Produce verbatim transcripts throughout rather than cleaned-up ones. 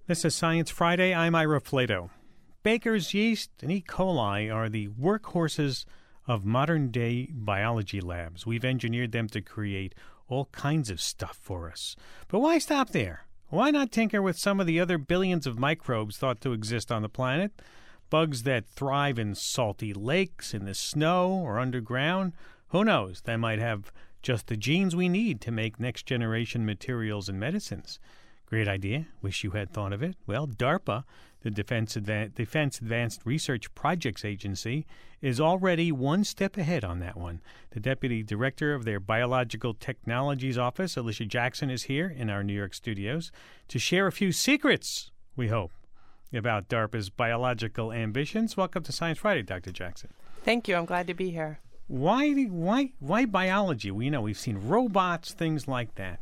This is Science Friday. I'm Ira Flato. Baker's yeast and E. coli are the workhorses of modern-day biology labs. We've engineered them to create all kinds of stuff for us. But why stop there? Why not tinker with some of the other billions of microbes thought to exist on the planet? Bugs that thrive in salty lakes, in the snow, or underground? Who knows? They might have just the genes we need to make next-generation materials and medicines. Great idea. Wish you had thought of it. Well, DARPA, the Defense, Advan- Defense Advanced Research Projects Agency, is already one step ahead on that one. The Deputy Director of their Biological Technologies Office, Alicia Jackson, is here in our New York studios to share a few secrets, we hope, about DARPA's biological ambitions. Welcome to Science Friday, Doctor Jackson. Thank you. I'm glad to be here. Why, why, why biology? We know we've seen robots, things like that.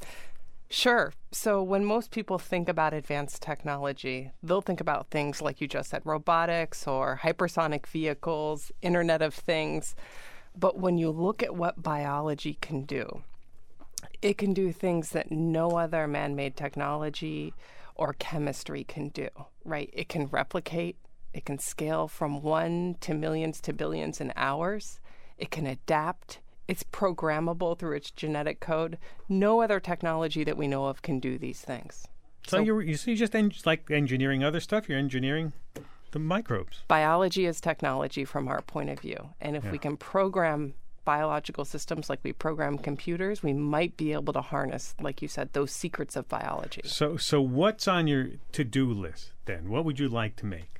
Sure. So when most people think about advanced technology, they'll think about things like you just said, robotics or hypersonic vehicles, Internet of Things. But when you look at what biology can do, it can do things that no other man-made technology or chemistry can do, right? It can replicate. It can scale from one to millions to billions in hours. It can adapt. It's programmable through its genetic code. No other technology that we know of can do these things. So, so you're you see just en- like engineering other stuff. You're engineering the microbes. Biology is technology from our point of view, and if yeah. we can program biological systems like we program computers, we might be able to harness, like you said, those secrets of biology. So, so what's on your to-do list then? What would you like to make?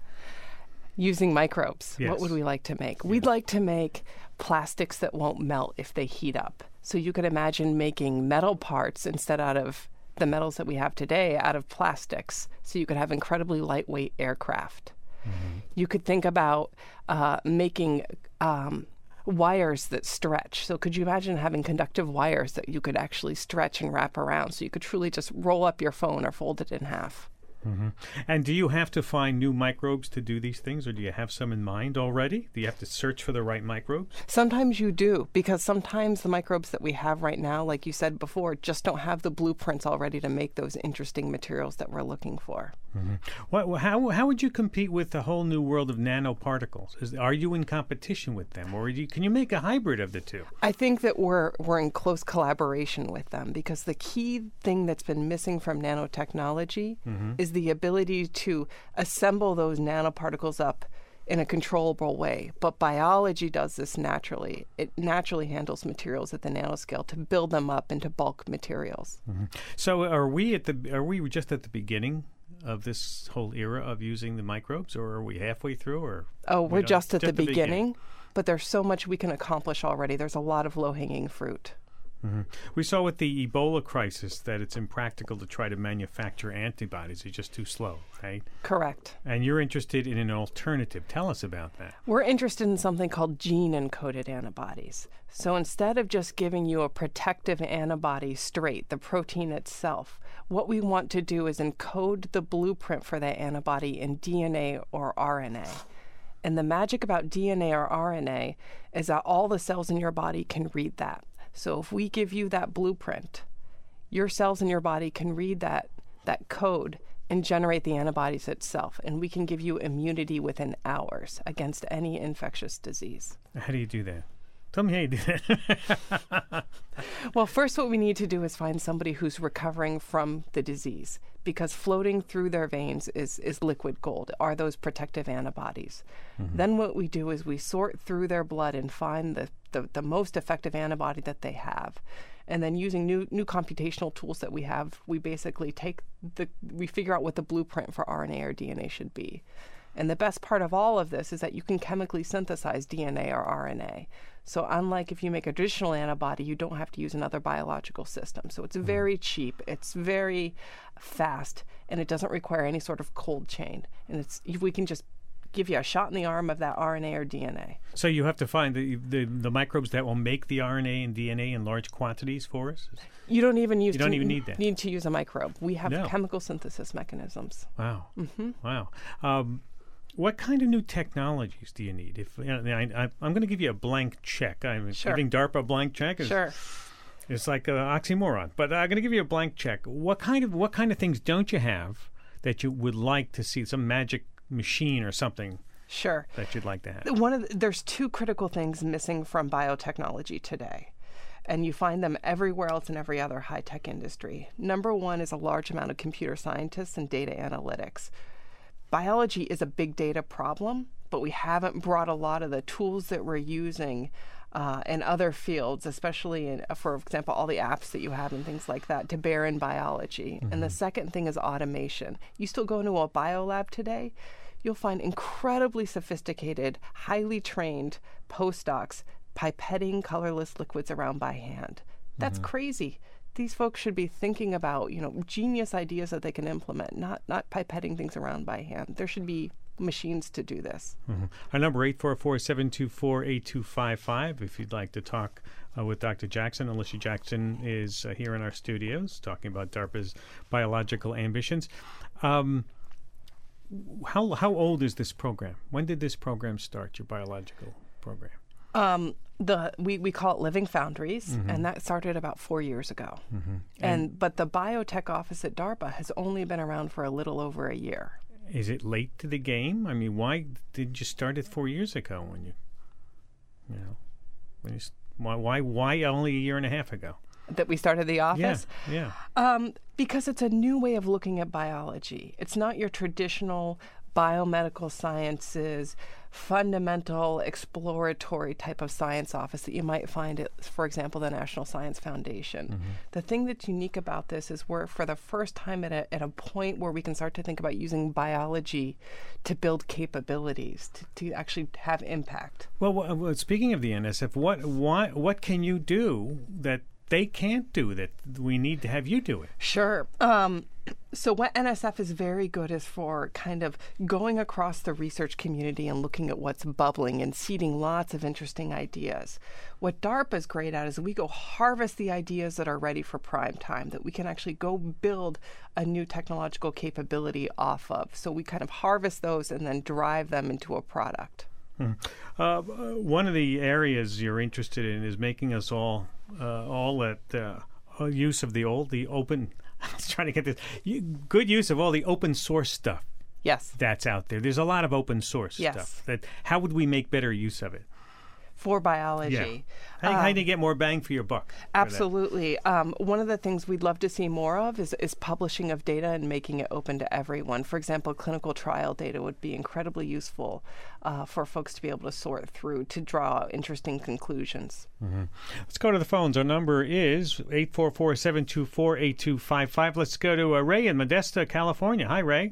Using microbes. Yes. What would we like to make? Yeah. We'd like to make plastics that won't melt if they heat up. So you could imagine making metal parts instead out of the metals that we have today out of plastics. So you could have incredibly lightweight aircraft. Mm-hmm. You could think about uh, making um, wires that stretch. So could you imagine having conductive wires that you could actually stretch and wrap around so you could truly just roll up your phone or fold it in half? Mm-hmm. And do you have to find new microbes to do these things, or do you have some in mind already? Do you have to search for the right microbes? Sometimes you do, because sometimes the microbes that we have right now, like you said before, just don't have the blueprints already to make those interesting materials that we're looking for. Mm-hmm. What, how, how would you compete with the whole new world of nanoparticles? Is, are you in competition with them, or do you, can you make a hybrid of the two? I think that we're we're in close collaboration with them, because the key thing that's been missing from nanotechnology mm-hmm. is the ability to assemble those nanoparticles up in a controllable way. But biology does this naturally. It naturally handles materials at the nanoscale to build them up into bulk materials. Mm-hmm. So are we at the are we just at the beginning of this whole era of using the microbes, or are we halfway through? Or oh, we're just at just the, the beginning, beginning, but there's so much we can accomplish already. There's a lot of low-hanging fruit. Mm-hmm. We saw with the Ebola crisis that it's impractical to try to manufacture antibodies. It's just too slow, right? Correct. And you're interested in an alternative. Tell us about that. We're interested in something called gene-encoded antibodies. So instead of just giving you a protective antibody straight, the protein itself, what we want to do is encode the blueprint for that antibody in D N A or R N A. And the magic about D N A or R N A is that all the cells in your body can read that. So if we give you that blueprint, your cells in your body can read that that code and generate the antibodies itself. And we can give you immunity within hours against any infectious disease. How do you do that? Tell me how you do that. Well, first what we need to do is find somebody who's recovering from the disease, because floating through their veins is, is liquid gold, are those protective antibodies. Mm-hmm. Then what we do is we sort through their blood and find the, the, the most effective antibody that they have. And then using new new computational tools that we have, we basically take the, we figure out what the blueprint for R N A or D N A should be. And the best part of all of this is that you can chemically synthesize D N A or R N A. So unlike if you make a traditional antibody, you don't have to use another biological system. So it's very cheap, it's very fast, and it doesn't require any sort of cold chain. And it's we can just give you a shot in the arm of that R N A or D N A. So you have to find the, the, the microbes that will make the R N A and D N A in large quantities for us? You don't even use you don't to, even need that. need to use a microbe. We have no. chemical synthesis mechanisms. Wow. Mm-hmm. Wow. Um, what kind of new technologies do you need? If you know, I, I, I'm going to give you a blank check. I'm sure. giving DARPA a blank check. Is, sure. It's like an oxymoron. But I'm going to give you a blank check. What kind of what kind of things don't you have that you would like to see, some magic machine or something Sure. that you'd like to have? One of the, there's two critical things missing from biotechnology today, and you find them everywhere else in every other high-tech industry. Number one is a large amount of computer scientists and data analytics. Biology is a big data problem, but we haven't brought a lot of the tools that we're using uh, in other fields, especially in, for example, all the apps that you have and things like that, to bear in biology. Mm-hmm. And the second thing is automation. You still go into a biolab today, you'll find incredibly sophisticated, highly trained postdocs pipetting colorless liquids around by hand. That's mm-hmm. crazy. These folks should be thinking about, you know, genius ideas that they can implement, not not pipetting things around by hand. There should be machines to do this. Mm-hmm. Our number, eight four four, seven two four, eight two five five, if you'd like to talk uh, with Doctor Jackson. Alicia Jackson is uh, here in our studios talking about DARPA's biological ambitions. Um, how how old is this program? When did this program start, your biological program? Um, the we, we call it Living Foundries, mm-hmm. and that started about four years ago. Mm-hmm. And, and but the biotech office at DARPA has only been around for a little over a year. Is it late to the game? I mean, why did you start it four years ago? When you, you know, when you, why why why only a year and a half ago? That we started the office? Yeah, yeah. Um, because it's a new way of looking at biology. It's not your traditional biomedical sciences, fundamental exploratory type of science office that you might find at, for example, the National Science Foundation. Mm-hmm. The thing that's unique about this is we're, for the first time, at a, at a point where we can start to think about using biology to build capabilities, to, to actually have impact. Well, well, speaking of the N S F, what, why, what can you do that they can't do that we need to have you do it? Sure. Um, so what N S F is very good is for kind of going across the research community and looking at what's bubbling and seeding lots of interesting ideas. What DARPA is great at is we go harvest the ideas that are ready for prime time, that we can actually go build a new technological capability off of. So we kind of harvest those and then drive them into a product. Hmm. Uh, one of the areas you're interested in is making us all uh, all at uh, use of the old, the open. I was trying to get this you, good use of all the open source stuff. Yes, that's out there. There's a lot of open source yes. stuff. That how would we make better use of it? For biology. Yeah. How, um, how do you get more bang for your buck? Absolutely. Um, one of the things we'd love to see more of is, is publishing of data and making it open to everyone. For example, clinical trial data would be incredibly useful uh, for folks to be able to sort through to draw interesting conclusions. Mm-hmm. Let's go to the phones. Our number is eight four four, seven two four, eight two five five. Let's go to uh, Ray in Modesto, California. Hi, Ray.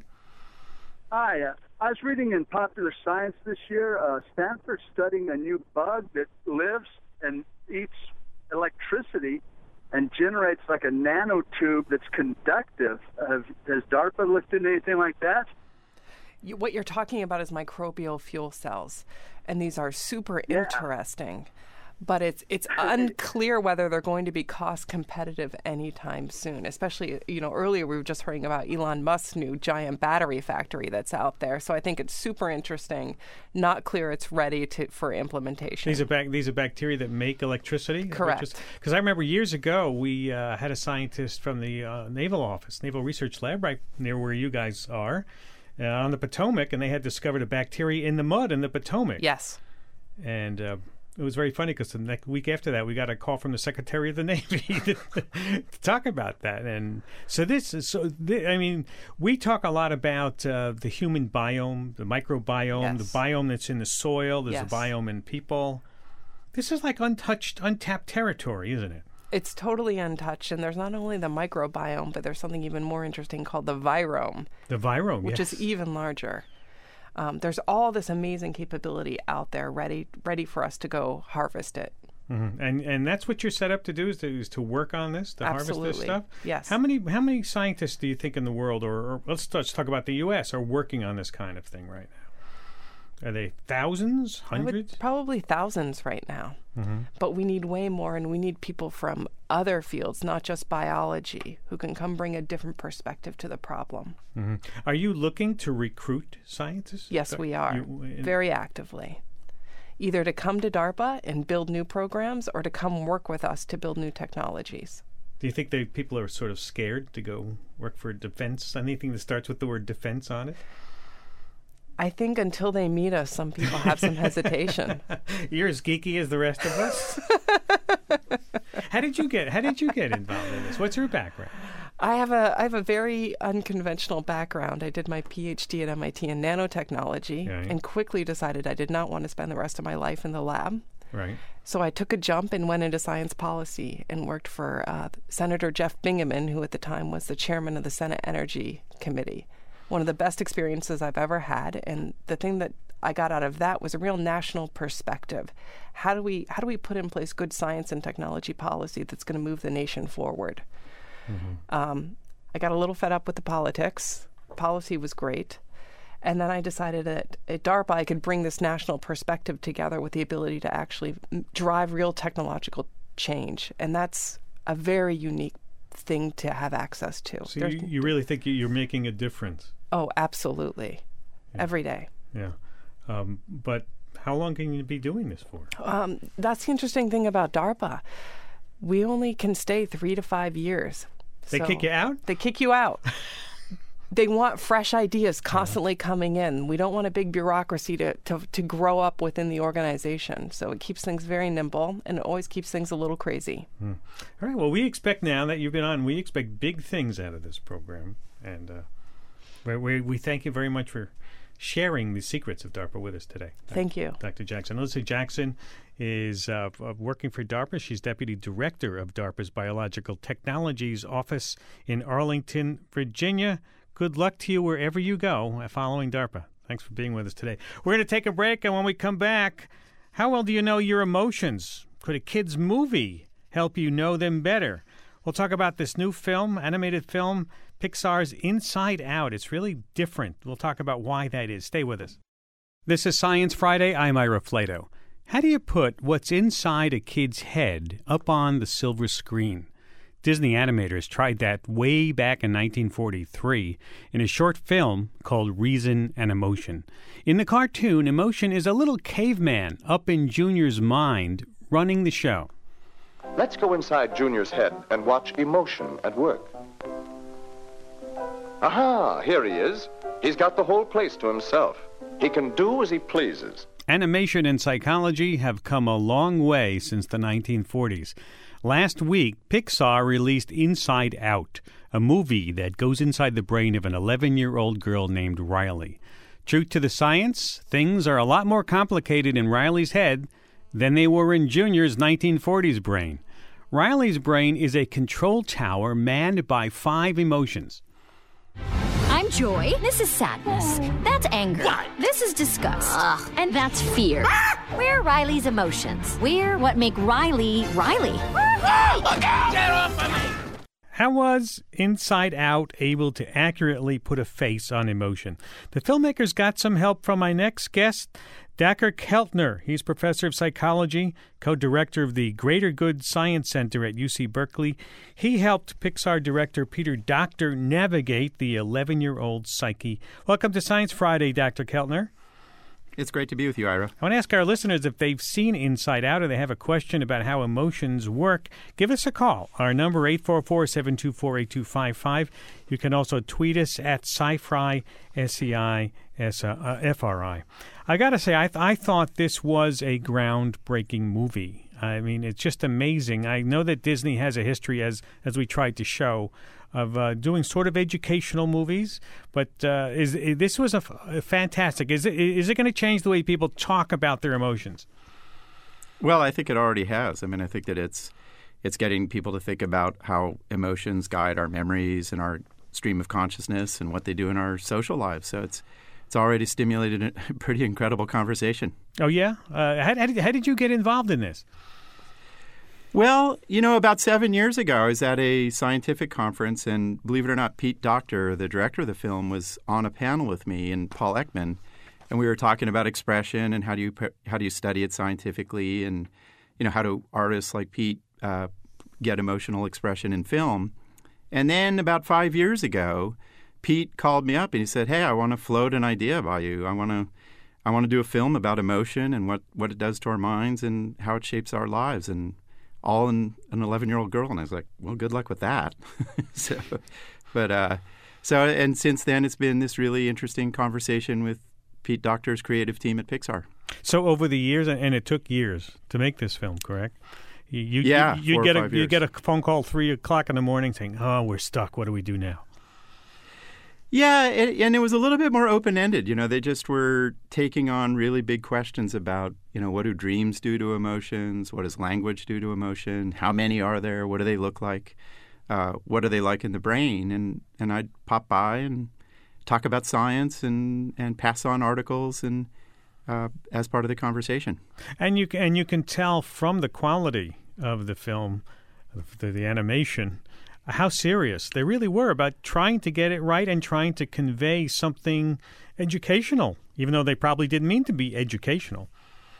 Hi. Uh, I was reading in Popular Science this year, uh, Stanford's studying a new bug that lives and eats electricity and generates like a nanotube that's conductive. Uh, has DARPA looked into anything like that? You, what you're talking about is microbial fuel cells, and these are super yeah. interesting. But it's it's unclear whether they're going to be cost competitive anytime soon. Especially, you know, earlier we were just hearing about Elon Musk's new giant battery factory that's out there. So I think it's super interesting. Not clear it's ready to for implementation. These are bac- these are bacteria that make electricity. Correct. Because I remember years ago we uh, had a scientist from the uh, Naval Office, Naval Research Lab, right near where you guys are, uh, on the Potomac, and they had discovered a bacteria in the mud in the Potomac. Yes. And uh, it was very funny because the next week after that, we got a call from the Secretary of the Navy to, to talk about that. And so this is so. Th- I mean, we talk a lot about uh, the human biome, the microbiome, yes. the biome that's in the soil. There's yes. a biome in people. This is like untouched, untapped territory, isn't it? It's totally untouched, and there's not only the microbiome, but there's something even more interesting called the virome. The virome, which yes. is even larger. Um, there's all this amazing capability out there ready ready for us to go harvest it. Mm-hmm. And and that's what you're set up to do is to, is to work on this, to Absolutely. harvest this stuff? Yes. How many how many scientists do you think in the world, or, or let's, let's talk about the U S, are working on this kind of thing right now? Are they thousands, hundreds? Probably thousands right now. Mm-hmm. But we need way more, and we need people from other fields, not just biology, who can come bring a different perspective to the problem. Mm-hmm. Are you looking to recruit scientists? Yes, we are, you, in- very actively. Either to come to DARPA and build new programs or to come work with us to build new technologies. Do you think that people are sort of scared to go work for defense? Anything that starts with the word defense on it? I think until they meet us, some people have some hesitation. You're as geeky as the rest of us. How did you get? How did you get involved in this? What's your background? I have a I have a very unconventional background. I did my P H D at M I T in nanotechnology, Right. and quickly decided I did not want to spend the rest of my life in the lab. Right. So I took a jump and went into science policy and worked for uh, Senator Jeff Bingaman, who at the time was the chairman of the Senate Energy Committee. One of the best experiences I've ever had, and the thing that I got out of that was a real national perspective. How do we how do we put in place good science and technology policy that's going to move the nation forward? Mm-hmm. Um, I got a little fed up with the politics. Policy was great. And then I decided that at DARPA I could bring this national perspective together with the ability to actually drive real technological change. And that's a very unique thing to have access to. So you, you really think you're making a difference? Oh, absolutely. Yeah. Every day. Yeah. Um, but how long can you be doing this for? Um, that's the interesting thing about DARPA. We only can stay three to five years. They So kick you out? They kick you out. They want fresh ideas constantly coming in. We don't want a big bureaucracy to, to, to grow up within the organization. So it keeps things very nimble, and it always keeps things a little crazy. Hmm. All right. Well, we expect now that you've been on, we expect big things out of this program. And uh, we, we, we thank you very much for sharing the secrets of DARPA with us today. Thank you. Doctor Jackson. Alyssa Jackson is uh, working for DARPA. She's Deputy Director of DARPA's Biological Technologies Office in Arlington, Virginia. Good luck to you wherever you go following DARPA. Thanks for being with us today. We're going to take a break, and when we come back, how well do you know your emotions? Could a kid's movie help you know them better? We'll talk about this new film, animated film, Pixar's Inside Out. It's really different. We'll talk about why that is. Stay with us. This is Science Friday. I'm Ira Flato. How do you put what's inside a kid's head up on the silver screen? Disney animators tried that way back in nineteen forty-three in a short film called Reason and Emotion. In the cartoon, Emotion is a little caveman up in Junior's mind running the show. Let's go inside Junior's head and watch Emotion at work. Aha, here he is. He's got the whole place to himself. He can do as he pleases. Animation and psychology have come a long way since the nineteen forties. Last week, Pixar released Inside Out, a movie that goes inside the brain of an eleven-year-old girl named Riley. True to the science, things are a lot more complicated in Riley's head than they were in Junior's nineteen forties brain. Riley's brain is a control tower manned by five emotions. I'm joy. This is sadness. That's anger. What? This is disgust. Ugh. And that's fear. Ah! We're Riley's emotions. We're what make Riley, Riley. Oh, look out! Get off of me! How was Inside Out able to accurately put a face on emotion? The filmmakers got some help from my next guest, Dacher Keltner. He's professor of psychology, co-director of the Greater Good Science Center at U C Berkeley. He helped Pixar director Peter Docter navigate the eleven-year-old psyche. Welcome to Science Friday, Doctor Keltner. It's great to be with you, Ira. I want to ask our listeners if they've seen Inside Out or they have a question about how emotions work. Give us a call. Our number, eight four four, seven two four, eight two five five. You can also tweet us at SciFri, S E I S F R I. I got to say, I, th- I thought this was a groundbreaking movie. I mean, it's just amazing. I know that Disney has a history, as as we tried to show, of uh, doing sort of educational movies, but uh, is, is this was a, f- a fantastic. Is it is it going to change the way people talk about their emotions? Well, I think it already has. I mean, I think that it's it's getting people to think about how emotions guide our memories and our stream of consciousness and what they do in our social lives. So it's it's already stimulated a pretty incredible conversation. Oh yeah, uh, how, how, did, how did you get involved in this? Well, you know, about seven years ago, I was at a scientific conference, and believe it or not, Pete Docter, the director of the film, was on a panel with me and Paul Ekman, and we were talking about expression and how do you how do you study it scientifically, and you know how do artists like Pete uh, get emotional expression in film. And then about five years ago, Pete called me up and he said, "Hey, I want to float an idea by you. I want to I want to do a film about emotion and what, what it does to our minds and how it shapes our lives." And all in an eleven-year-old girl. And I was like, well, good luck with that. so, but uh, so and since then, it's been this really interesting conversation with Pete Docter's creative team at Pixar. So over the years, and it took years to make this film, correct? You, you, yeah, you, you four get or a five you years. get a phone call three o'clock in the morning saying, "Oh, we're stuck. What do we do now?" Yeah, it, and it was a little bit more open-ended. You know, they just were taking on really big questions about, you know, what do dreams do to emotions? What does language do to emotion? How many are there? What do they look like? Uh, what are they like in the brain? And and I'd pop by and talk about science and, and pass on articles and uh, as part of the conversation. And you and you can tell from the quality of the film, the, the animation, how serious they really were about trying to get it right and trying to convey something educational, even though they probably didn't mean to be educational.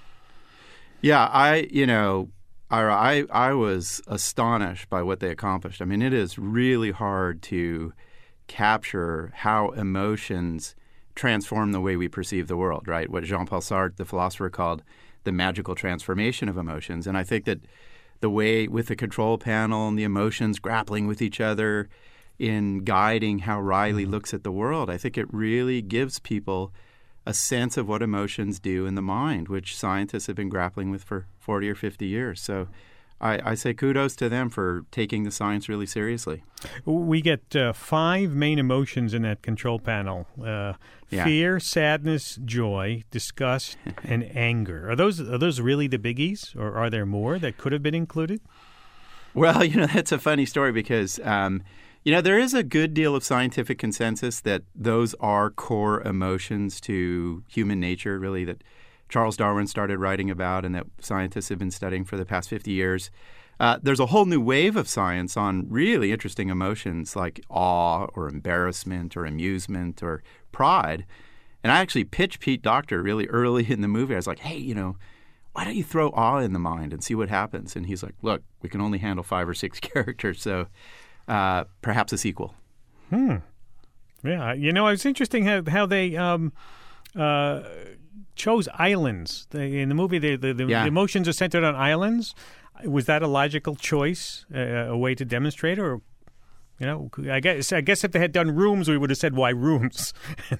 Yeah, I, you know, I, I was astonished by what they accomplished. I mean, it is really hard to capture how emotions transform the way we perceive the world, right? What Jean-Paul Sartre, the philosopher, called the magical transformation of emotions. And I think that the way with the control panel and the emotions grappling with each other in guiding how Riley mm-hmm. looks at the world, I think it really gives people a sense of what emotions do in the mind, which scientists have been grappling with for forty or fifty years. So I, I say kudos to them for taking the science really seriously. We get uh, five main emotions in that control panel. Uh, yeah. Fear, sadness, joy, disgust, and anger. Are those are those really the biggies, or are there more that could have been included? Well, you know, that's a funny story because, um, you know, there is a good deal of scientific consensus that those are core emotions to human nature, really, that Charles Darwin started writing about and that scientists have been studying for the past fifty years. Uh, there's a whole new wave of science on really interesting emotions like awe or embarrassment or amusement or pride. And I actually pitched Pete Docter really early in the movie. I was like, hey, you know, why don't you throw awe in the mind and see what happens? And he's like, look, we can only handle five or six characters, so uh, perhaps a sequel. Hmm. Yeah, you know, it's interesting how, how they um, uh, chose islands. They, in the movie, they, the, the, yeah. the emotions are centered on islands. Was that a logical choice, uh, a way to demonstrate, or, you know, I guess I guess if they had done rooms, we would have said why rooms.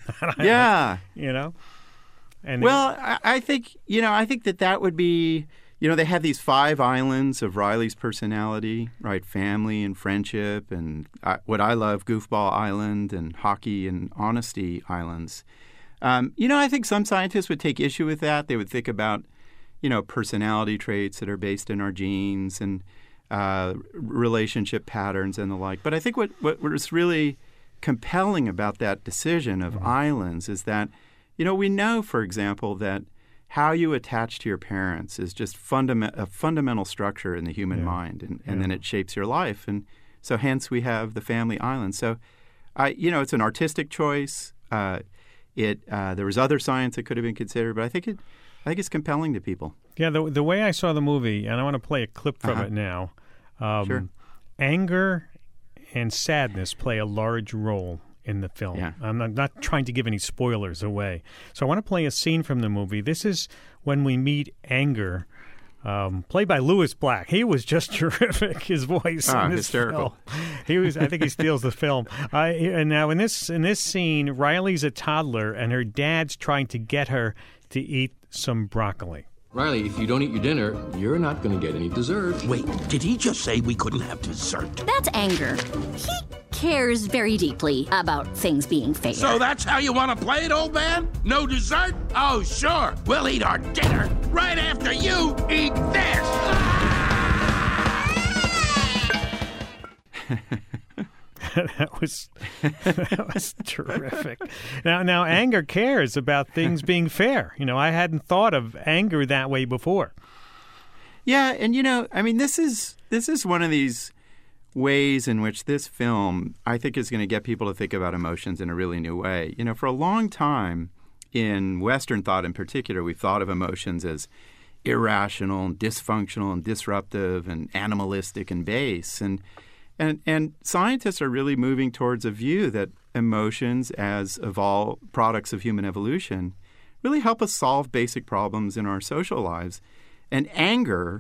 yeah, you know. And well, they, I, I think you know, I think that that would be, you know, they have these five islands of Riley's personality, right? Family and friendship, and uh, what I love, Goofball Island and Hockey and Honesty Islands. Um, you know, I think some scientists would take issue with that. They would think about, you know, personality traits that are based in our genes and uh, relationship patterns and the like. But I think what, what was really compelling about that decision of mm-hmm. islands is that, you know, we know, for example, that how you attach to your parents is just fundament, a fundamental structure in the human yeah. mind, and, and yeah. then it shapes your life. And so hence we have the family island. So, I, you know, it's an artistic choice. Uh, it uh, there was other science that could have been considered, but I think it I think it's compelling to people. Yeah, the the way I saw the movie, and I want to play a clip from uh-huh. it now. Um, sure. Anger and sadness play a large role in the film. Yeah. I'm not, not trying to give any spoilers away. So I want to play a scene from the movie. This is when we meet Anger, um, played by Louis Black. He was just terrific. His voice ah, in this hysterical. film. He was. I think he steals the film. Uh, and now in this in this scene, Riley's a toddler, and her dad's trying to get her to eat some broccoli. Riley, if you don't eat your dinner, you're not going to get any dessert. Wait, did he just say we couldn't have dessert? That's Anger. He cares very deeply about things being fair. So that's how you want to play it, old man? No dessert? Oh, sure. We'll eat our dinner right after you eat this. that was that was terrific. Now, now, Anger cares about things being fair. You know, I hadn't thought of Anger that way before. Yeah, and you know, I mean, this is this is one of these ways in which this film, I think, is going to get people to think about emotions in a really new way. You know, for a long time in Western thought, in particular, we've thought of emotions as irrational and dysfunctional and disruptive and animalistic and base, and And and scientists are really moving towards a view that emotions, as evolved products of human evolution, really help us solve basic problems in our social lives. And anger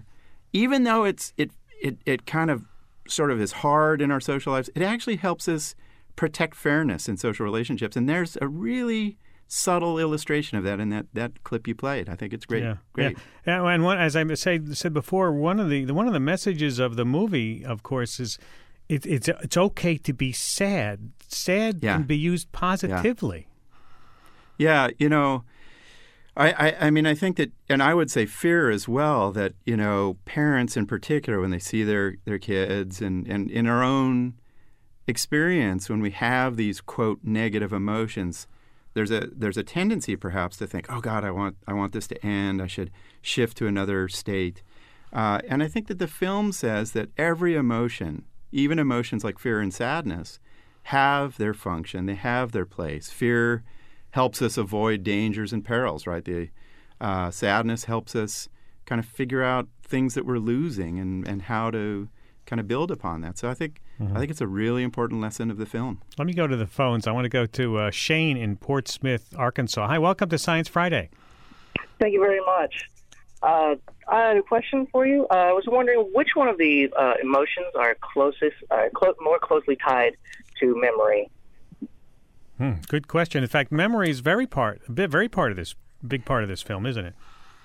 even though it's it it it kind of sort of is hard in our social lives, it actually helps us protect fairness in social relationships. And there's a really subtle illustration of that in that, that clip you played. I think it's great. Yeah, great. Yeah. And one, as I say, said before, one of the one of the messages of the movie, of course, is it, it's it's okay to be sad. Sad yeah. can be used positively. Yeah, yeah you know, I, I I mean, I think that, and I would say fear as well, that, you know, parents in particular, when they see their, their kids and, and in our own experience, when we have these, quote, negative emotions, There's a there's a tendency perhaps to think, oh God, I want I want this to end. I should shift to another state. Uh, and I think that the film says that every emotion, even emotions like fear and sadness, have their function. They have their place. Fear helps us avoid dangers and perils, right? The uh, sadness helps us kind of figure out things that we're losing and, and how to kind of build upon that. So I think mm-hmm. I think it's a really important lesson of the film. Let me go to the phones. I want to go to uh, Shane in Port Smith, Arkansas. Hi, welcome to Science Friday. Thank you very much. Uh, I had a question for you. Uh, I was wondering which one of the uh, emotions are closest, uh, clo- more closely tied to memory. Hmm, good question. In fact, memory is very part, a bit, very part of this, big part of this film, isn't it?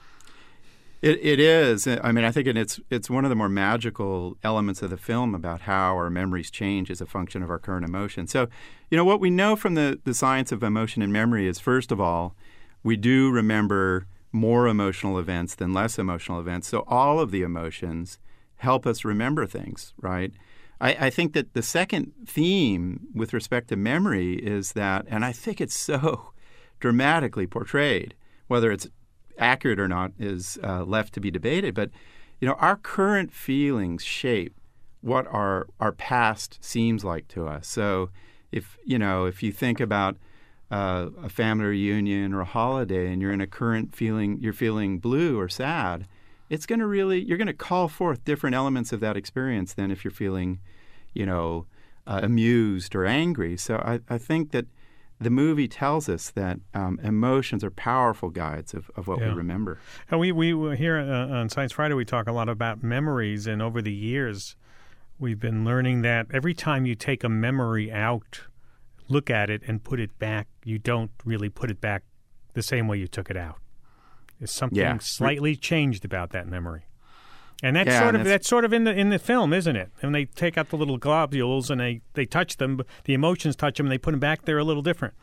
It it is. I mean, I think it's it's one of the more magical elements of the film about how our memories change as a function of our current emotion. So, you know, what we know from the, the science of emotion and memory is, first of all, we do remember more emotional events than less emotional events. So all of the emotions help us remember things, right? I, I think that the second theme with respect to memory is that, and I think it's so dramatically portrayed, whether it's accurate or not is uh, left to be debated. But, you know, our current feelings shape what our our past seems like to us. So if, you know, if you think about uh, a family reunion or a holiday and you're in a current feeling, you're feeling blue or sad, it's going to really, you're going to call forth different elements of that experience than if you're feeling, you know, uh, amused or angry. So I, I think that the movie tells us that um, emotions are powerful guides of, of what yeah. we remember. And we, we here uh, on Science Friday, we talk a lot about memories, and over the years, we've been learning that every time you take a memory out, look at it, and put it back, you don't really put it back the same way you took it out. There's something yeah. slightly changed about that memory. And that's yeah, sort and of that's, that's sort of in the in the film, isn't it? And they take out the little globules and they, they touch them, the emotions touch them, and they put them back. They're a little different.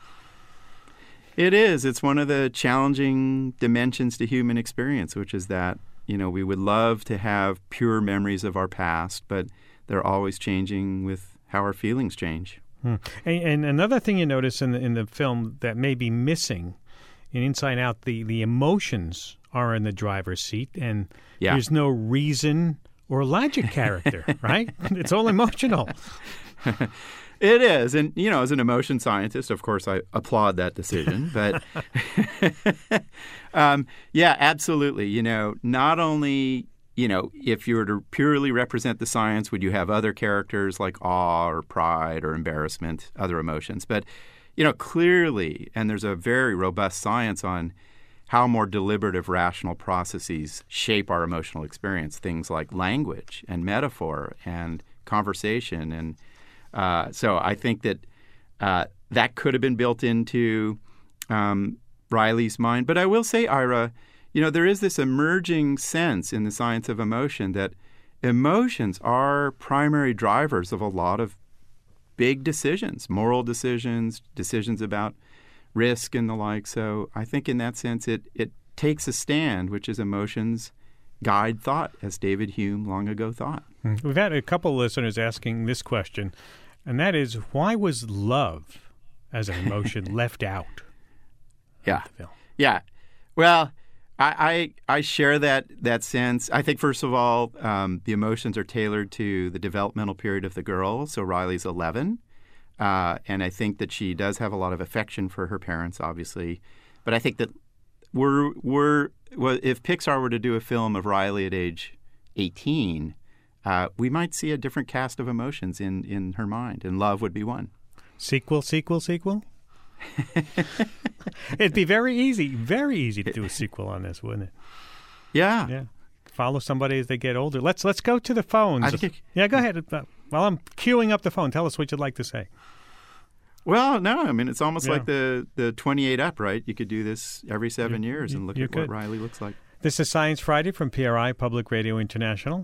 It is. It's one of the challenging dimensions to human experience, which is that, you know, we would love to have pure memories of our past, but they're always changing with how our feelings change. Hmm. And, and another thing you notice in the in the film that may be missing in Inside Out, the, the emotions are in the driver's seat, and yeah. there's no reason or logic character, right? It's all emotional. It is. And, you know, as an emotion scientist, of course, I applaud that decision. But, um, yeah, absolutely. You know, not only, you know, if you were to purely represent the science, would you have other characters like awe or pride or embarrassment, other emotions? But, you know, clearly, and there's a very robust science on how more deliberative rational processes shape our emotional experience, things like language and metaphor and conversation. And uh, so I think that uh, that could have been built into um, Riley's mind. But I will say, Ira, you know, there is this emerging sense in the science of emotion that emotions are primary drivers of a lot of big decisions, moral decisions, decisions about risk and the like. So I think in that sense it, it takes a stand, which is emotions guide thought, as David Hume long ago thought. We've had a couple of listeners asking this question, and that is, why was love as an emotion left out? Yeah. Yeah. Well, I, I I share that that sense. I think, first of all, um, the emotions are tailored to the developmental period of the girl. So Riley's eleven. Uh, and I think that she does have a lot of affection for her parents, obviously. But I think that we're we're well, if Pixar were to do a film of Riley at age eighteen, uh, we might see a different cast of emotions in, in her mind, and love would be one. Sequel, sequel, sequel? It'd be very easy, very easy to do a sequel on this, wouldn't it? Yeah. Yeah. follow somebody as they get older. Let's let's go to the phones. I think it, yeah, go ahead. Uh, While I'm queuing up the phone, tell us what you'd like to say. Well, no, I mean, it's almost Yeah. like the, the twenty-eight up, right? You could do this every seven You- years you- and look you at could. what Riley looks like. This is Science Friday from P R I, Public Radio International.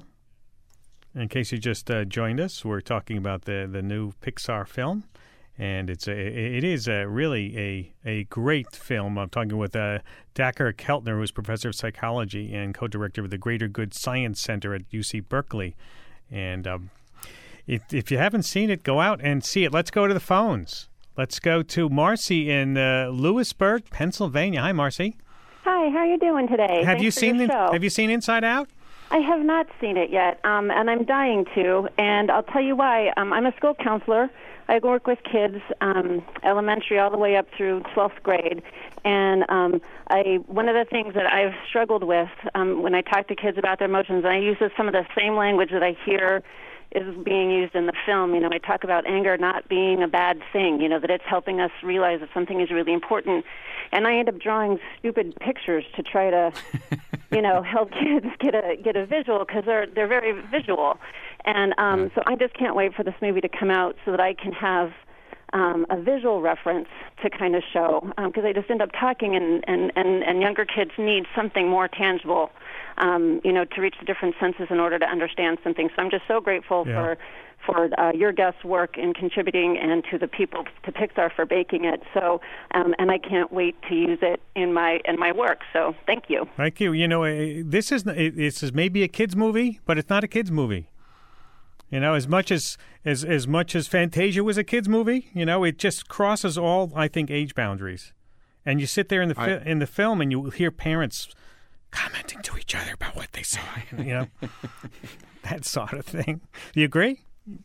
In case you just uh, joined us, we're talking about the, the new Pixar film. And it's a, it is a really a, a great film. I'm talking with uh, Dacher Keltner, who's professor of psychology and co-director of the Greater Good Science Center at U C Berkeley. And um, if, if you haven't seen it, go out and see it. Let's go to the phones. Let's go to Marcy in uh, Lewisburg, Pennsylvania. Hi, Marcy. Hi, how are you doing today? Have Thanks you for seen your the, show. Have you seen Inside Out? I have not seen it yet, um, and I'm dying to. And I'll tell you why. Um, I'm a school counselor. I work with kids, um, elementary all the way up through twelfth grade. And um, I one of the things that I've struggled with um, when I talk to kids about their emotions, and I use some of the same language that I hear is being used in the film. You know, I talk about anger not being a bad thing, you know, that it's helping us realize that something is really important. And I end up drawing stupid pictures to try to, you know, help kids get a get a visual because they're they're very visual. And um, so I just can't wait for this movie to come out so that I can have um, a visual reference to kind of show, because um, I just end up talking, and, and, and, and younger kids need something more tangible, um, you know, to reach the different senses in order to understand something. So I'm just so grateful Yeah. for for uh, your guests' work in contributing, and to the people, to Pixar for baking it. So, um, and I can't wait to use it in my in my work. So thank you. Thank you. You know, uh, this is it, this is maybe a kids' movie, but it's not a kids' movie. You know, as much as as as much as Fantasia was a kids' movie, you know, it just crosses all, I think, age boundaries. And you sit there in the fi- I- in the film, and you hear parents commenting to each other about what they saw. You know, that sort of thing. Do you agree?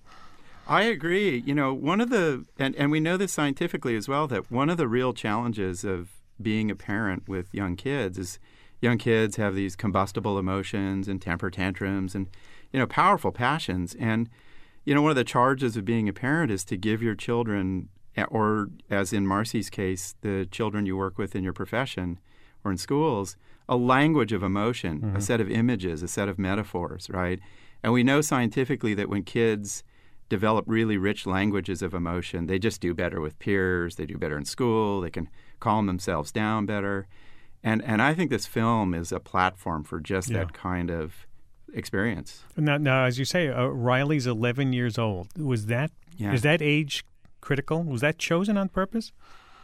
I agree. You know, one of the, and, and we know this scientifically as well, that one of the real challenges of being a parent with young kids is young kids have these combustible emotions and temper tantrums and, you know, powerful passions. And, you know, one of the charges of being a parent is to give your children, or as in Marcy's case, the children you work with in your profession or in schools, a language of emotion, Mm-hmm. a set of images, a set of metaphors, right? And we know scientifically that when kids develop really rich languages of emotion, they just do better with peers, they do better in school, they can calm themselves down better. And and I think this film is a platform for just Yeah. that kind of experience. Now, now as you say, uh, Riley's eleven years old. Was that Yeah. is that age critical? Was that chosen on purpose?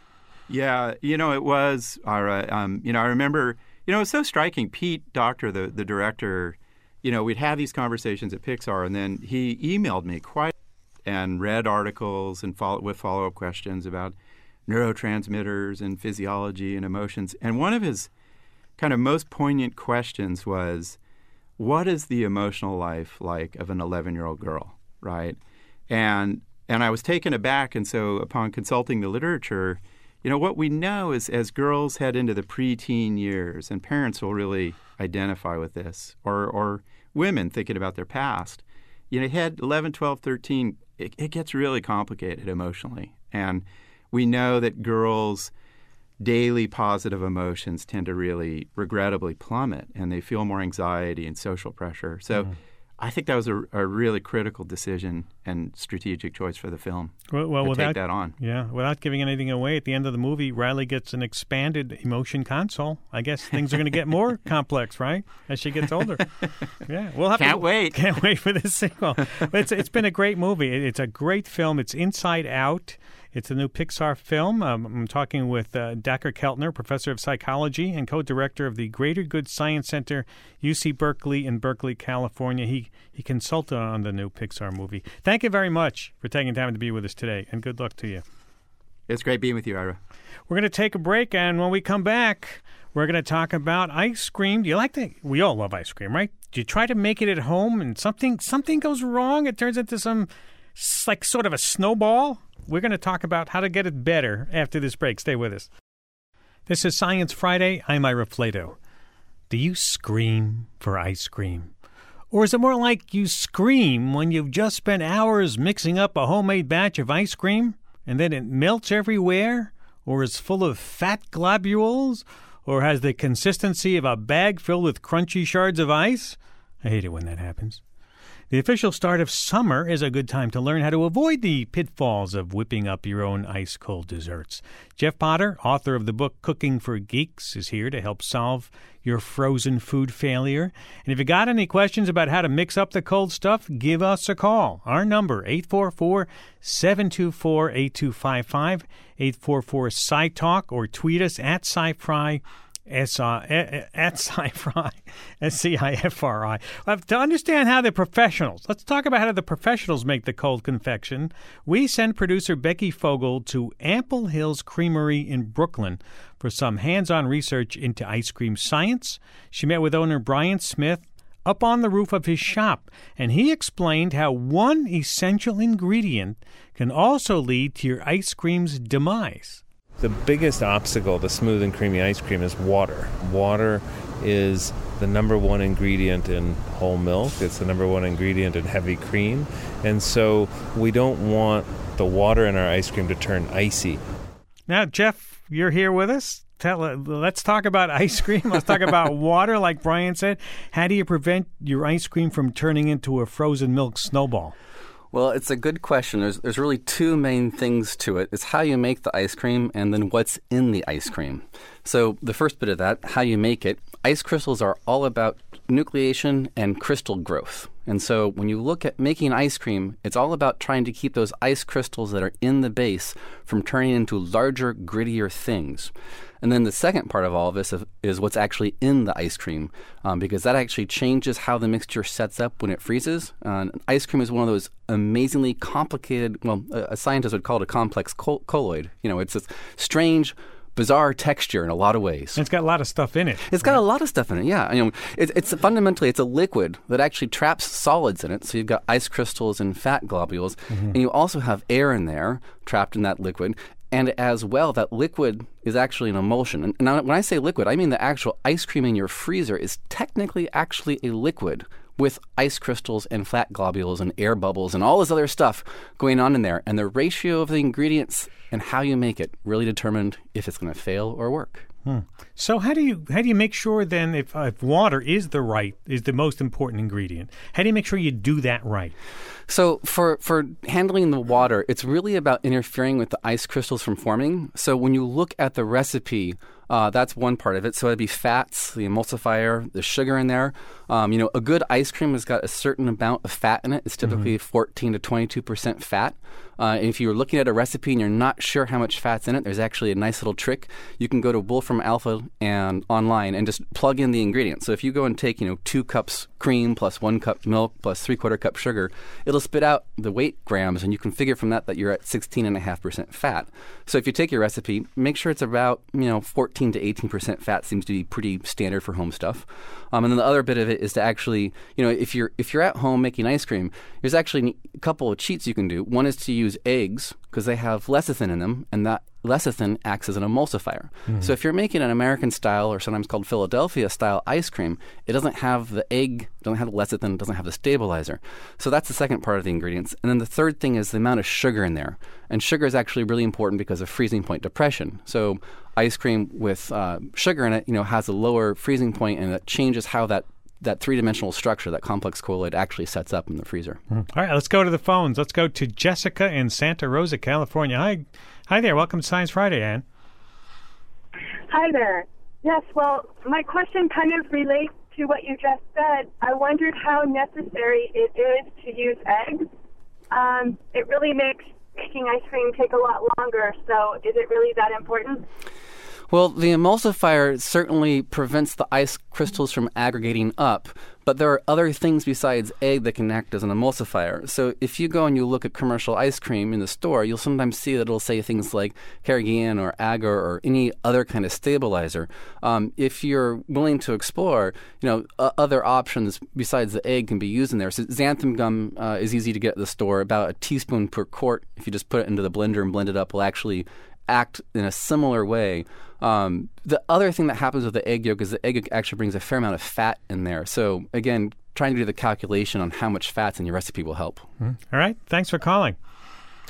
Yeah, you know, it was, Ira. Um, you know, I remember, you know, it was so striking. Pete Docter, the, the director, you know, we'd have these conversations at Pixar, and then he emailed me quite and read articles and follow, with follow-up questions about neurotransmitters and physiology and emotions. And one of his kind of most poignant questions was, what is the emotional life like of an eleven-year-old girl, right? And and I was taken aback, and so upon consulting the literature, you know, what we know is as girls head into the preteen years, and parents will really identify with this, or or women thinking about their past, you know, head eleven, twelve, thirteen, it, it gets really complicated emotionally. And we know that girls' daily positive emotions tend to really regrettably plummet, and they feel more anxiety and social pressure. So Mm-hmm. I think that was a, a really critical decision and strategic choice for the film Well, well to without take that on. Yeah, without giving anything away, at the end of the movie, Riley gets an expanded emotion console. I guess things are going to get more complex, right, as she gets older. Yeah, we'll have Can't to, wait. Can't wait for this sequel. But it's it's been a great movie. It, it's a great film. It's Inside Out. It's a new Pixar film. Um, I'm talking with uh, Dacher Keltner, professor of psychology and co-director of the Greater Good Science Center, U C Berkeley in Berkeley, California. He he consulted on the new Pixar movie. Thank you very much for taking time to be with us today, and good luck to you. It's great being with you, Ira. We're going to take a break, and when we come back, we're going to talk about ice cream. Do you like to? We all love ice cream, right? Do you try to make it at home, and something something goes wrong? It turns into some like sort of a snowball. We're going to talk about how to get it better after this break. Stay with us. This is Science Friday. I'm Ira Flato. Do you scream for ice cream? Or is it more like you scream when you've just spent hours mixing up a homemade batch of ice cream and then it melts everywhere or is full of fat globules or has the consistency of a bag filled with crunchy shards of ice? I hate it when that happens. The official start of summer is a good time to learn how to avoid the pitfalls of whipping up your own ice-cold desserts. Jeff Potter, author of the book Cooking for Geeks, is here to help solve your frozen food failure. And if you got any questions about how to mix up the cold stuff, give us a call. Our number, eight four four, seven two four, eight two five five, eight four four, S C I Talk, or tweet us at SciFri. S uh, at SciFri, S C I F R I. Well, to understand how the professionals, let's talk about how the professionals make the cold confection. We send producer Becky Fogel to Ample Hills Creamery in Brooklyn for some hands-on research into ice cream science. She met with owner Brian Smith up on the roof of his shop, and he explained how one essential ingredient can also lead to your ice cream's demise. The biggest obstacle to smooth and creamy ice cream is water. Water is the number one ingredient in whole milk. It's the number one ingredient in heavy cream. And so we don't want the water in our ice cream to turn icy. Now, Jeff, you're here with us. Tell, uh, let's talk about ice cream. Let's talk about water, like Brian said. How do you prevent your ice cream from turning into a frozen milk snowball? Well, it's a good question. There's there's really two main things to it. It's how you make the ice cream and then what's in the ice cream. So the first bit of that, how you make it, ice crystals are all about nucleation and crystal growth. And so when you look at making ice cream, it's all about trying to keep those ice crystals that are in the base from turning into larger, grittier things. And then the second part of all of this is, is what's actually in the ice cream, um, because that actually changes how the mixture sets up when it freezes. Uh, ice cream is one of those amazingly complicated, well, a, a scientist would call it a complex col- colloid. You know, it's this strange, bizarre texture in a lot of ways. And it's got a lot of stuff in it. It's got right? a lot of stuff in it, yeah. You know, it, it's fundamentally, it's a liquid that actually traps solids in it. So you've got ice crystals and fat globules, mm-hmm. and you also have air in there trapped in that liquid. And as well, that liquid is actually an emulsion. And now, when I say liquid, I mean the actual ice cream in your freezer is technically actually a liquid with ice crystals and fat globules and air bubbles and all this other stuff going on in there. And the ratio of the ingredients and how you make it really determined if it's going to fail or work. Hmm. So how do you how do you make sure then if, uh, if water is the right is the most important ingredient? How do you make sure you do that right? So for, for handling the water, it's really about interfering with the ice crystals from forming. So when you look at the recipe, uh, that's one part of it. So it'd be fats, the emulsifier, the sugar in there. Um, you know, a good ice cream has got a certain amount of fat in it. It's typically mm-hmm. fourteen to twenty-two percent fat. Uh, if you're looking at a recipe and you're not sure how much fat's in it, there's actually a nice little trick. You can go to Wolfram Alpha and online and just plug in the ingredients. So if you go and take, you know, two cups cream plus one cup milk plus three quarter cup sugar, it'll spit out the weight grams, and you can figure from that that you're at sixteen point five percent fat. So if you take your recipe, make sure it's about, you know, fourteen to eighteen percent fat seems to be pretty standard for home stuff. Um, and then the other bit of it is to actually, you know, if you're if you're at home making ice cream, there's actually a couple of cheats you can do. One is to use eggs because they have lecithin in them, and that lecithin acts as an emulsifier. Mm-hmm. So if you're making an American style or sometimes called Philadelphia style ice cream, it doesn't have the egg, doesn't have the lecithin, doesn't have the stabilizer. So that's the second part of the ingredients. And then the third thing is the amount of sugar in there. And sugar is actually really important because of freezing point depression. So ice cream with uh, sugar in it, you know, has a lower freezing point, and it changes how that that three-dimensional structure, that complex colloid, actually sets up in the freezer. Mm. All right, let's go to the phones. Let's go to Jessica in Santa Rosa, California. Hi, hi there. Welcome to Science Friday, Ann. Hi there. Yes, well, my question kind of relates to what you just said. I wondered how necessary it is to use eggs. Um, it really makes making ice cream take a lot longer, so is it really that important? Well, the emulsifier certainly prevents the ice crystals from aggregating up, but there are other things besides egg that can act as an emulsifier. So if you go and you look at commercial ice cream in the store, you'll sometimes see that it'll say things like Carrageenan or agar or any other kind of stabilizer. Um, if you're willing to explore, you know, uh, other options besides the egg can be used in there. So xanthan gum uh, is easy to get at the store. About a teaspoon per quart, if you just put it into the blender and blend it up, will actually act in a similar way. Um, the other thing that happens with the egg yolk is the egg yolk actually brings a fair amount of fat in there. So again, trying to do the calculation on how much fat's in your recipe will help. Mm-hmm. All right. Thanks for calling.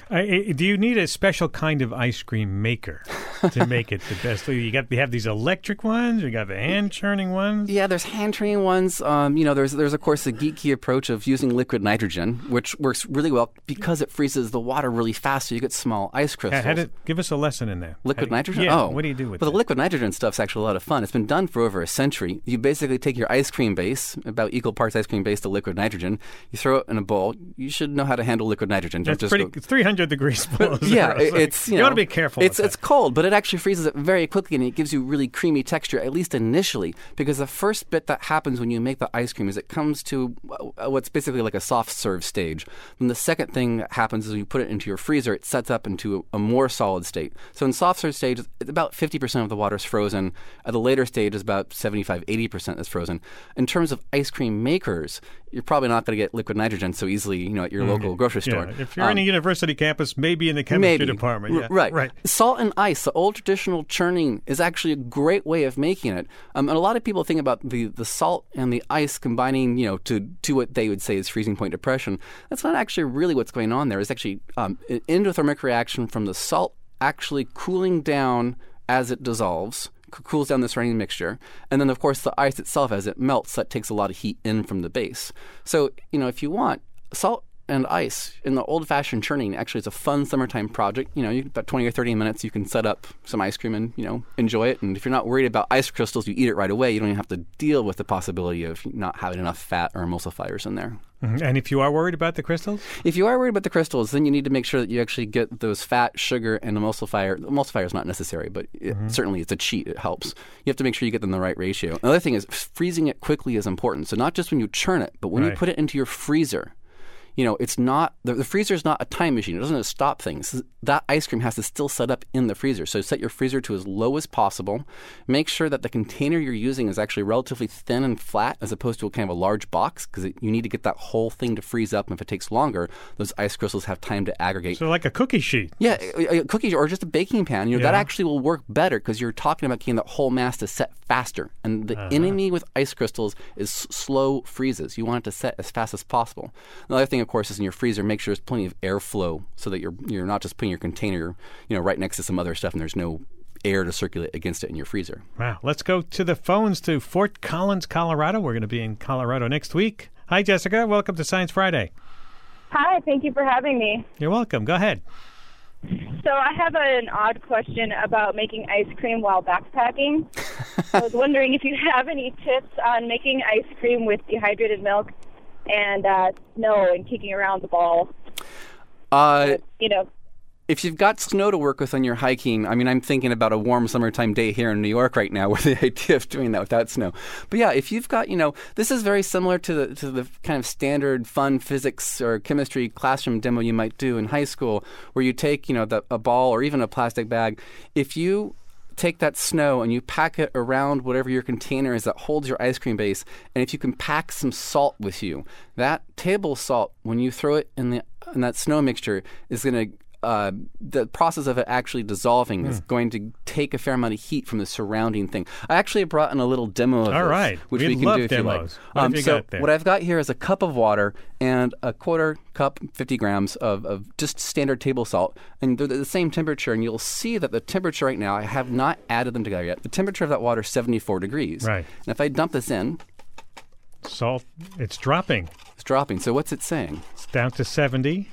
Uh, do you need a special kind of ice cream maker to make it the best? You got you have these electric ones, you got the hand churning ones. Yeah, there's hand churning ones. Um, you know, there's there's of course the geeky approach of using liquid nitrogen, which works really well because it freezes the water really fast, so you get small ice crystals. Uh, how to, give us a lesson in there. Liquid you, nitrogen? Yeah. Oh, what do you do with well, it? The liquid nitrogen stuff's actually a lot of fun. It's been done for over a century. You basically take your ice cream base, about equal parts ice cream base to liquid nitrogen. You throw it in a bowl. You should know how to handle liquid nitrogen. Don't That's just pretty. go, It's three hundred degrees below zero. Yeah, So it's you, you know, ought to be careful. It's with it's that. cold, but it actually freezes it very quickly, and it gives you really creamy texture, at least initially. Because the first bit that happens when you make the ice cream is it comes to uh, what's basically like a soft serve stage. Then the second thing that happens is when you put it into your freezer, it sets up into a, a more solid state. So in soft serve stage, it's about fifty percent of the water is frozen. At the later stage, is about seventy-five, eighty percent is frozen. In terms of ice cream makers, you're probably not going to get liquid nitrogen so easily, you know, at your Mm-hmm. local grocery Yeah. store. If you're Um, in a university campus, maybe in the chemistry Maybe. department. R- Yeah. Right. Right. Salt and ice, the old traditional churning, is actually a great way of making it. Um, and a lot of people think about the, the salt and the ice combining, you know, to to what they would say is freezing point depression. That's not actually really what's going on there. It's actually um, an endothermic reaction from the salt actually cooling down as it dissolves. c- Cools down the surrounding mixture, and then of course the ice itself, as it melts, that takes a lot of heat in from the base. So you know, if you want salt and ice in the old-fashioned churning, actually it's a fun summertime project. You know, you, about twenty or thirty minutes, you can set up some ice cream and, you know, enjoy it. And if you're not worried about ice crystals, you eat it right away. You don't even have to deal with the possibility of not having enough fat or emulsifiers in there. Mhm. And if you are worried about the crystals? If you are worried about the crystals, then you need to make sure that you actually get those fat, sugar, and emulsifier. Emulsifier is not necessary, but it, Mm-hmm. certainly it's a cheat. It helps. You have to make sure you get them the right ratio. Another thing is freezing it quickly is important. So not just when you churn it, but when you Right. put it into your freezer. You know, it's not, the, the freezer is not a time machine. It doesn't stop things. That ice cream has to still set up in the freezer. So set your freezer to as low as possible. Make sure that the container you're using is actually relatively thin and flat as opposed to a kind of a large box, because you need to get that whole thing to freeze up. And if it takes longer, those ice crystals have time to aggregate. So like a cookie sheet. Yeah, a, a cookie or just a baking pan. You know, that Yeah. actually will work better because you're talking about getting that whole mass to set faster. And the Uh-huh. enemy with ice crystals is s- slow freezes. You want it to set as fast as possible. Another thing, of course, is in your freezer, make sure there's plenty of airflow so that you're you're not just putting your container, you know, right next to some other stuff and there's no air to circulate against it in your freezer. Wow. Let's go to the phones to Fort Collins, Colorado. We're going to be in Colorado next week. Hi, Jessica. Welcome to Science Friday. Hi, thank you for having me. You're welcome. Go ahead. So I have an odd question about making ice cream while backpacking. I was wondering if you have any tips on making ice cream with dehydrated milk and uh, snow and kicking around the ball. Uh, You know, If you've got snow to work with on your hiking, I mean, I'm thinking about a warm summertime day here in New York right now with the idea of doing that without snow. But yeah, if you've got, you know, this is very similar to the to the kind of standard fun physics or chemistry classroom demo you might do in high school, where you take, you know, the, a ball or even a plastic bag. If you take that snow and you pack it around whatever your container is that holds your ice cream base, and if you can pack some salt with you, that table salt, when you throw it in the in that snow mixture, is going to Uh, the process of it actually dissolving is going to take a fair amount of heat from the surrounding thing. I actually brought in a little demo of All this, right. which We we can love do if demos. you like. What have you so got there? what I've got here is a cup of water and a quarter cup, fifty grams of, of just standard table salt, and they're the same temperature. And you'll see that the temperature right now, I have not added them together yet. The temperature of that water is seventy-four degrees. Right. And if I dump this in, Salt, it's dropping. it's dropping. So what's it saying? It's down to seventy.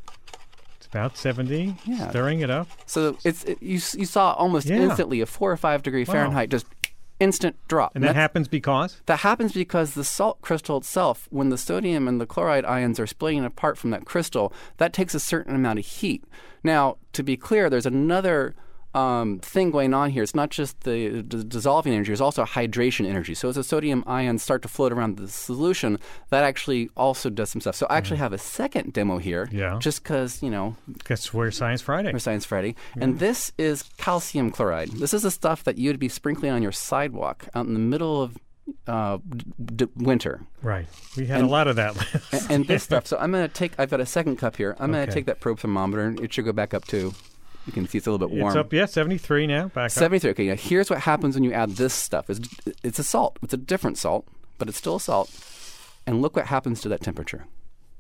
About seventy, Yeah. stirring it up. So it's it, you you saw almost Yeah. instantly a four or five degree Wow. Fahrenheit just instant drop. And that that's- happens because? That happens because the salt crystal itself, when the sodium and the chloride ions are splitting apart from that crystal, that takes a certain amount of heat. Now, to be clear, there's another um, thing going on here. It's not just the, the dissolving energy, there's also hydration energy. So as the sodium ions start to float around the solution, that actually also does some stuff. So I actually have a second demo here, Yeah. just because, you know, Because we're Science Friday. for Science Friday. And this is calcium chloride. This is the stuff that you'd be sprinkling on your sidewalk out in the middle of uh, d- d- winter. Right. We had And- a lot of that. And, and this stuff. So I'm going to take, I've got a second cup here. I'm going Okay. to take that probe thermometer. It should go back up too. You can see it's a little bit warm. It's up, yeah, seventy-three now. Back up. seventy-three. Okay, now here's what happens when you add this stuff. It's, it's a salt. It's a different salt, but it's still a salt. And look what happens to that temperature.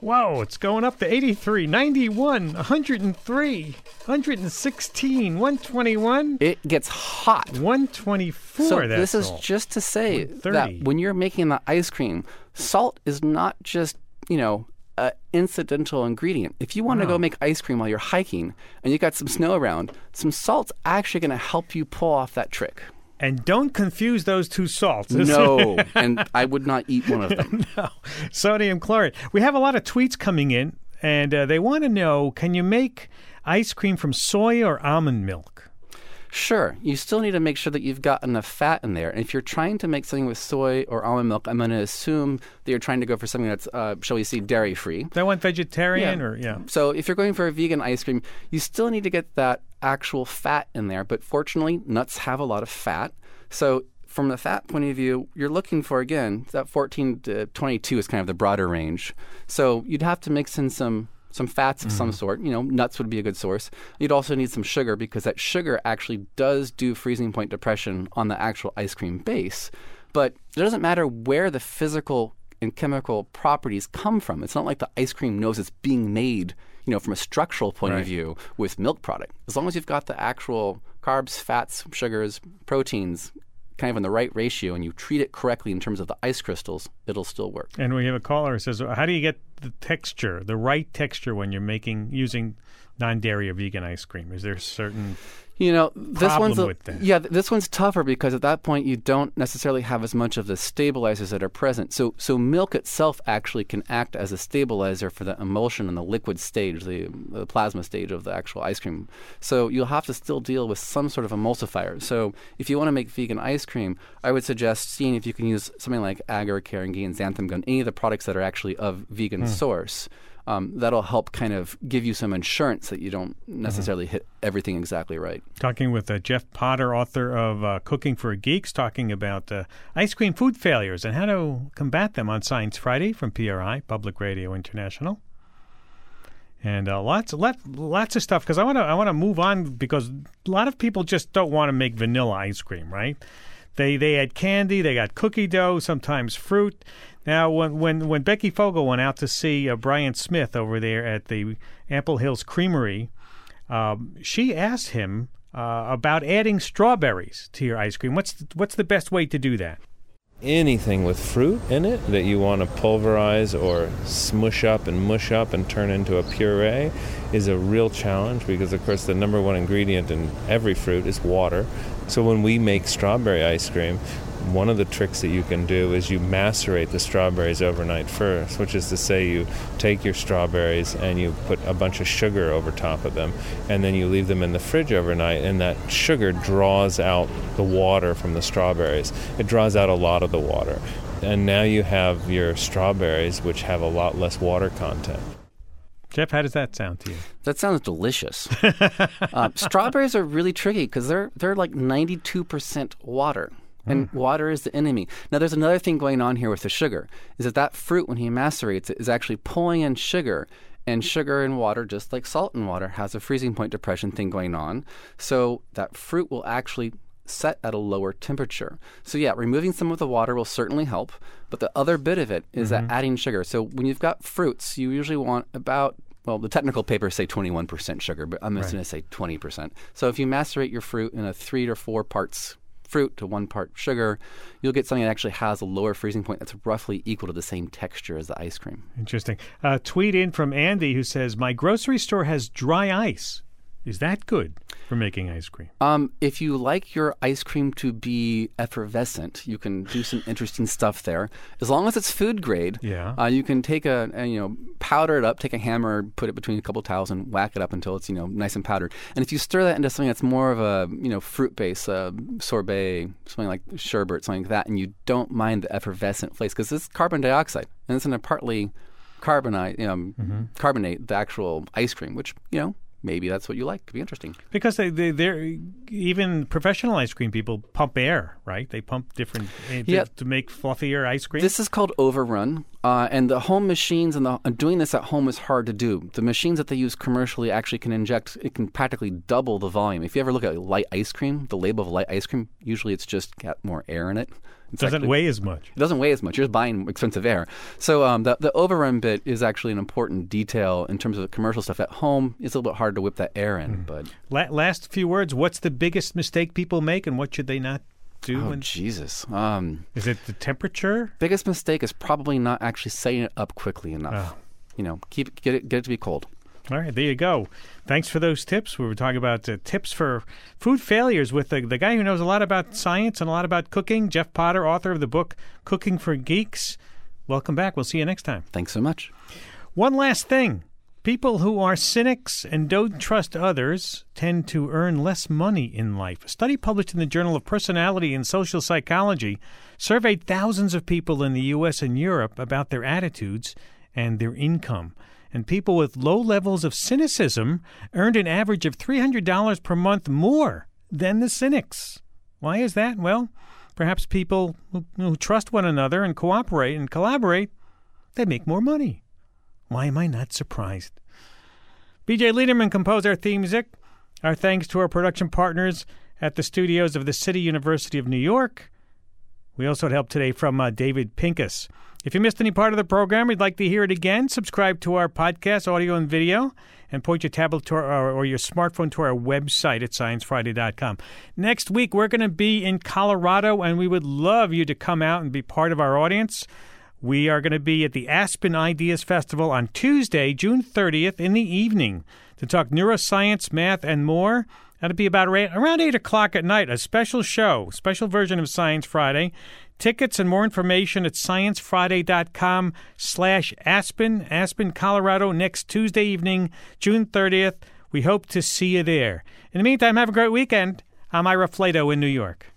Whoa, it's going up to eighty-three, ninety-one, one hundred three, one hundred sixteen, one twenty-one. It gets hot. one twenty-four, So that's this is all. just to say one thirty. that when you're making the ice cream, salt is not just, you know, an incidental ingredient. If you want to No. go make ice cream while you're hiking and you got some snow around, some salt's actually going to help you pull off that trick. And don't confuse those two salts. No, and I would not eat one of them. No. Sodium chloride. We have a lot of tweets coming in, and uh, they want to know, can you make ice cream from soy or almond milk? Sure. You still need to make sure that you've got enough fat in there. And if you're trying to make something with soy or almond milk, I'm going to assume that you're trying to go for something that's, uh, shall we say, dairy-free. They want vegetarian Yeah. or, yeah. So if you're going for a vegan ice cream, you still need to get that actual fat in there. But fortunately, nuts have a lot of fat. So from the fat point of view, you're looking for, again, that fourteen to twenty-two is kind of the broader range. So you'd have to mix in some some fats of some sort. You know, nuts would be a good source. You'd also need some sugar because that sugar actually does do freezing point depression on the actual ice cream base. But it doesn't matter where the physical and chemical properties come from. It's not like the ice cream knows it's being made, you know, from a structural point Right. of view with milk product. As long as you've got the actual carbs, fats, sugars, proteins kind of in the right ratio and you treat it correctly in terms of the ice crystals, it'll still work. And we have a caller who says, how do you get the texture, the right texture when you're making, using non-dairy or vegan ice cream? Is there a certain You know, this problem one's a, with that? yeah, th- this one's tougher because at that point you don't necessarily have as much of the stabilizers that are present. So, so milk itself actually can act as a stabilizer for the emulsion in the liquid stage, the, the plasma stage of the actual ice cream. So you'll have to still deal with some sort of emulsifier. So if you want to make vegan ice cream, I would suggest seeing if you can use something like agar, carrageenan, xanthan gum, any of the products that are actually of vegan Hmm. source. Um, that'll help kind of give you some insurance that you don't necessarily hit everything exactly right. Talking with uh, Jeff Potter, author of uh, Cooking for Geeks, talking about uh, ice cream food failures and how to combat them on Science Friday from P R I, Public Radio International. And uh, lots, lot, lots of stuff because I want to, I want to move on because a lot of people just don't want to make vanilla ice cream, right? They they add candy, they got cookie dough, sometimes fruit. Now, when when, when Becky Fogel went out to see uh, Brian Smith over there at the Ample Hills Creamery, um, she asked him uh, about adding strawberries to your ice cream. What's the, what's the best way to do that? Anything with fruit in it that you want to pulverize or smush up and mush up and turn into a puree is a real challenge because, of course, the number one ingredient in every fruit is water. So when we make strawberry ice cream, one of the tricks that you can do is you macerate the strawberries overnight first, which is to say you take your strawberries and you put a bunch of sugar over top of them, and then you leave them in the fridge overnight, and that sugar draws out the water from the strawberries. It draws out a lot of the water. And now you have your strawberries, which have a lot less water content. Jeff, how does that sound to you? That sounds delicious. uh, strawberries are really tricky because they're they're like ninety-two percent water. And mm. water is the enemy. Now, there's another thing going on here with the sugar, is that that fruit, when he macerates it, is actually pulling in sugar. And sugar and water, just like salt and water, has a freezing point depression thing going on. So that fruit will actually set at a lower temperature. So yeah, removing some of the water will certainly help. But the other bit of it is mm-hmm. that adding sugar. So when you've got fruits, you usually want about, well, the technical papers say twenty-one percent sugar, but I'm just right. going to say twenty percent. So if you macerate your fruit in a three to four parts fruit to one part sugar, you'll get something that actually has a lower freezing point that's roughly equal to the same texture as the ice cream. Interesting. Uh, tweet in from Andy who says, my grocery store has dry ice. Is that good for making ice cream? Um, if you like your ice cream to be effervescent, you can do some interesting stuff there. As long as it's food grade, yeah. uh, you can take a, a, you know, powder it up, take a hammer, put it between a couple towels and whack it up until it's, you know, nice and powdered. And if you stir that into something that's more of a, you know, fruit base, uh, sorbet, something like sherbet, something like that, and you don't mind the effervescent flakes, because it's carbon dioxide, and it's going to partly carbonate, you know, mm-hmm. carbonate the actual ice cream, which, you know, maybe that's what you like. Could be interesting. Because they, they, they're even professional ice cream people pump air, right? They pump different uh, yeah. to, to make fluffier ice cream. This is called overrun Uh, and the home machines and, the, and doing this at home is hard to do. The machines that they use commercially actually can inject, it can practically double the volume. If you ever look at light ice cream, the label of light ice cream, usually it's just got more air in it. It doesn't actually weigh as much. It doesn't weigh as much. You're just buying expensive air. So um, the, the overrun bit is actually an important detail in terms of the commercial stuff. At home, it's a little bit hard to whip that air in. Mm. But La- Last few words, what's the biggest mistake people make and what should they not do? Oh, when... Jesus. Um, is it the temperature? Biggest mistake is probably not actually setting it up quickly enough. Oh. You know, keep get it, get it to be cold. All right, there you go. Thanks for those tips. We were talking about uh, tips for food failures with the, the guy who knows a lot about science and a lot about cooking, Jeff Potter, author of the book Cooking for Geeks. Welcome back. We'll see you next time. Thanks so much. One last thing. People who are cynics and don't trust others tend to earn less money in life. A study published in the Journal of Personality and Social Psychology surveyed thousands of people in the U S and Europe about their attitudes and their income. And people with low levels of cynicism earned an average of three hundred dollars per month more than the cynics. Why is that? Well, perhaps people who, who trust one another and cooperate and collaborate, they make more money. Why am I not surprised? B J Liederman composed our theme music. Our thanks to our production partners at the studios of the City University of New York. We also had help today from uh, David Pincus. If you missed any part of the program, we'd like to hear it again. Subscribe to our podcast, audio and video, and point your tablet to our, or your smartphone to our website at science friday dot com. Next week, we're going to be in Colorado, and we would love you to come out and be part of our audience. We are going to be at the Aspen Ideas Festival on Tuesday, June thirtieth in the evening to talk neuroscience, math, and more. That'll be about around eight o'clock at night, a special show, special version of Science Friday. Tickets and more information at science friday dot com slash Aspen, Aspen, Colorado, next Tuesday evening, June thirtieth. We hope to see you there. In the meantime, have a great weekend. I'm Ira Flato in New York.